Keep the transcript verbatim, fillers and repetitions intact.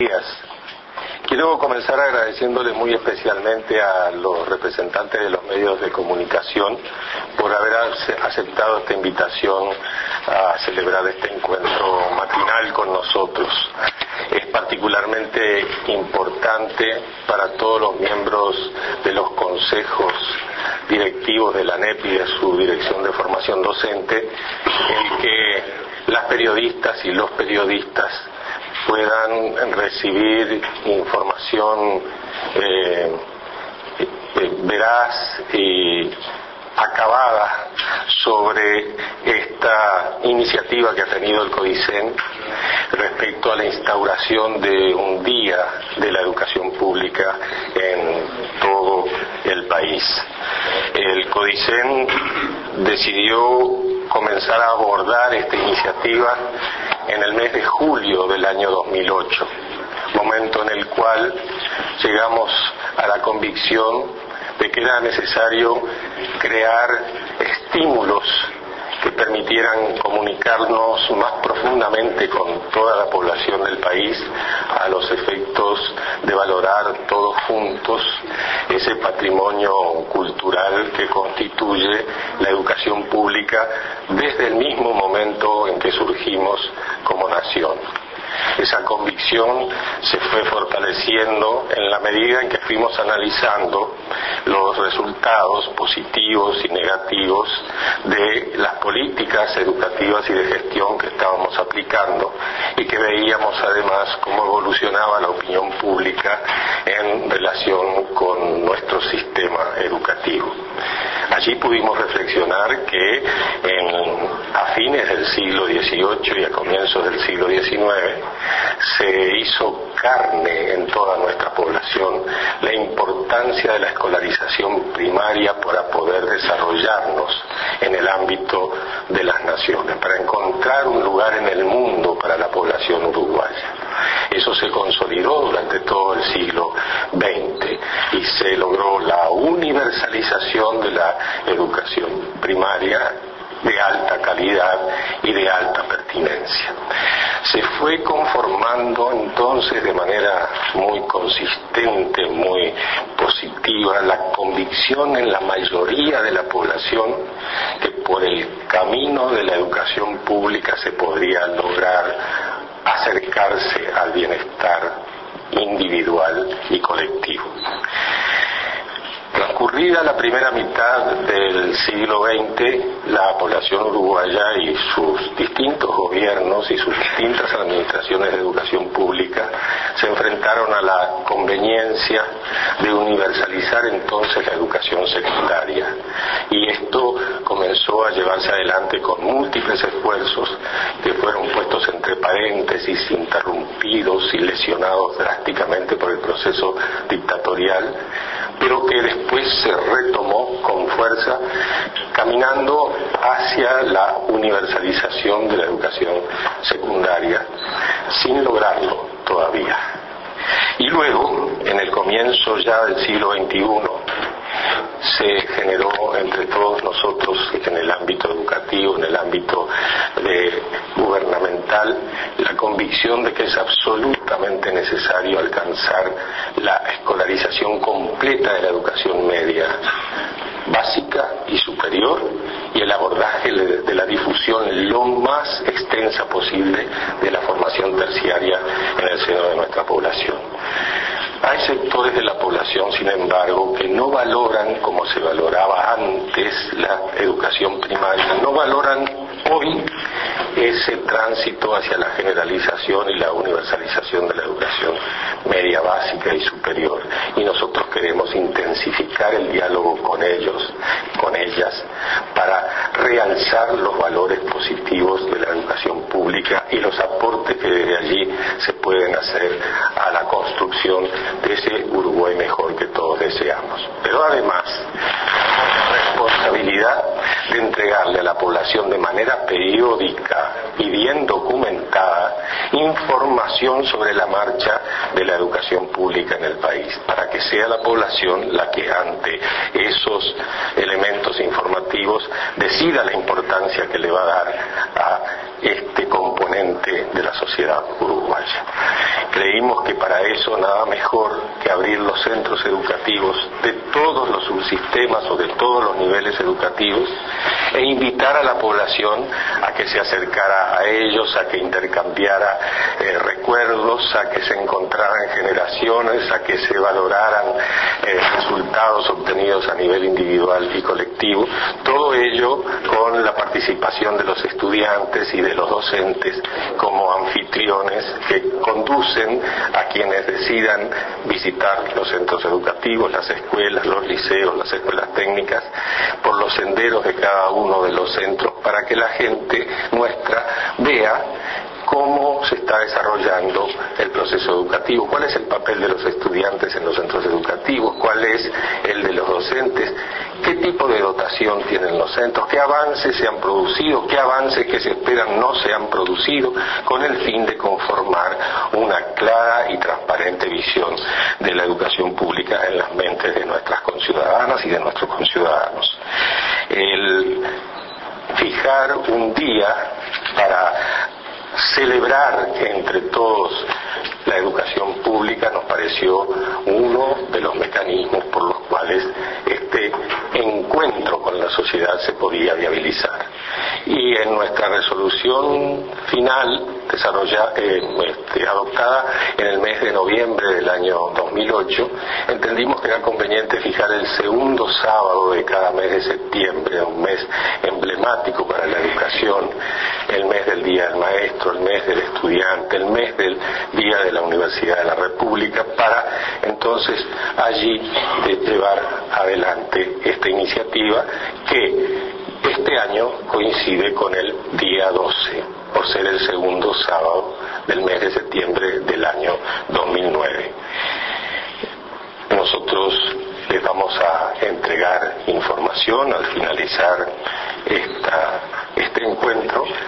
días. Quiero comenzar agradeciéndole muy especialmente a los representantes de los medios de comunicación por haber aceptado esta invitación a celebrar este encuentro matinal con nosotros. Es particularmente importante para todos los miembros de los consejos directivos de la A N E P y de su Dirección de Formación Docente el que las periodistas y los periodistas puedan recibir información eh, eh, veraz y acabada sobre esta iniciativa que ha tenido el CODICEN respecto a la instauración de un día de la educación pública en todo el país. El CODICEN decidió comenzar a abordar esta iniciativa en el mes de julio del año dos mil ocho, momento en el cual llegamos a la convicción de que era necesario crear estímulos que permitieran comunicarnos más profundamente con toda la población del país a los efectos de valorar todos juntos ese patrimonio cultural que constituye la educación pública desde el mismo momento en que surgimos como nación. Esa convicción se fue fortaleciendo en la medida en que fuimos analizando los resultados positivos y negativos de las políticas educativas y de gestión que estábamos aplicando y que veíamos además cómo evolucionaba la opinión pública en relación con nuestro sistema educativo. Allí pudimos reflexionar que en, a fines del siglo dieciocho y a comienzos del siglo diecinueve se hizo carne en toda nuestra población la importancia de la escolarización primaria para poder desarrollarnos en el ámbito de las naciones, para encontrar un lugar en el mundo para la población uruguaya. Eso se consolidó durante todo el siglo veinte y se logró la universalización de la educación primaria de alta calidad y de alta pertinencia. Se fue conformando entonces de manera muy consistente, muy positiva, la convicción en la mayoría de la población que por el camino de la educación pública se podría lograr acercarse al bienestar individual y colectivo. Transcurrida la primera mitad del siglo veinte, la población uruguaya y sus distintos gobiernos y sus distintas administraciones de educación pública se enfrentaron a la conveniencia de universalizar entonces la educación secundaria. Y esto comenzó a llevarse adelante con múltiples esfuerzos que fueron puestos entre paréntesis, interrumpidos y lesionados drásticamente por el proceso dictatorial, pero que después se retomó con fuerza caminando hacia la universalización de la educación secundaria, sin lograrlo todavía. Y luego, en el comienzo ya del siglo veintiuno, se generó entre todos nosotros en el ámbito educativo, en el ámbito de, gubernamental, la convicción de que es absolutamente necesario alcanzar la escolarización completa de la educación media, básica y superior, y el abordaje de la difusión lo más extensa posible de la formación terciaria en el seno de nuestra población. Hay sectores de la población, sin embargo, que no valoran como se valoraba antes la educación primaria, no valoran hoy ese tránsito hacia la generalización y la universalización de la educación media, básica y superior. Y nosotros queremos intensificar el diálogo con ellos, con ellas, para realzar los valores positivos de la educación pública y los aportes que desde allí se pueden hacer a la construcción de ese Uruguay mejor que todos deseamos. Pero además, responsabilidad de entregarle a la población de manera periódica y bien documentada información sobre la marcha de la educación pública en el país, para que sea la población la que ante esos elementos informativos decida la importancia que le va a dar a este componente de la sociedad uruguaya. Creímos que para eso nada mejor que abrir los centros educativos de todos los subsistemas o de todos los niveles educativos e invitar a la población a que se acercara a ellos, a que intercambiara eh, recuerdos, a que se encontraran generaciones, a que se valoraran eh, resultados obtenidos a nivel individual y colectivo, todo ello con la participación de los estudiantes y de los docentes como anfitriones que conducen a quienes decidan visitar los centros educativos, las escuelas, los liceos, las escuelas técnicas, por los senderos de cada uno de los centros, para que la gente nuestra vea cómo se está desarrollando el proceso educativo, cuál es el papel de los estudiantes en los centros educativos, cuál es el de los docentes, qué tipo de dotación tienen los centros, qué avances se han producido, qué avances que se esperan no se han producido, con el fin de conformar una clara y transparente visión de la educación pública en las mentes de nuestras conciudadanas y de nuestros conciudadanos. El fijar un día para celebrar entre todos la educación pública nos pareció uno de los mecanismos por los cuales este encuentro con la sociedad se podía viabilizar. Y en nuestra resolución final, desarrollada, eh, este, adoptada en el mes de noviembre del año dos mil ocho, entendimos que era conveniente fijar el segundo sábado de cada mes de septiembre, un mes emblemático para la educación, el mes del Día del Maestro, el mes del estudiante, el mes del Día de la Universidad de la República, para entonces allí de llevar adelante esta iniciativa que este año coincide con el día doce, por ser el segundo sábado del mes de septiembre del año dos mil nueve. Nosotros les vamos a entregar información al finalizar esta, este encuentro